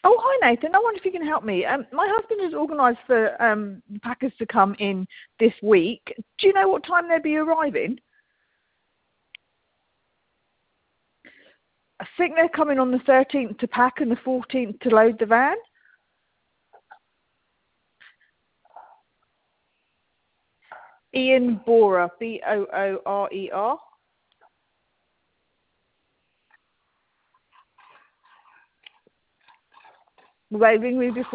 Oh, hi Nathan. I wonder if you can help me. My husband has organised for the packers to come in this week. Do you know what time they'll be arriving? I think they're coming on the 13th to pack and the 14th to load the van. Ian Borer, Boorer. Will they ring me before?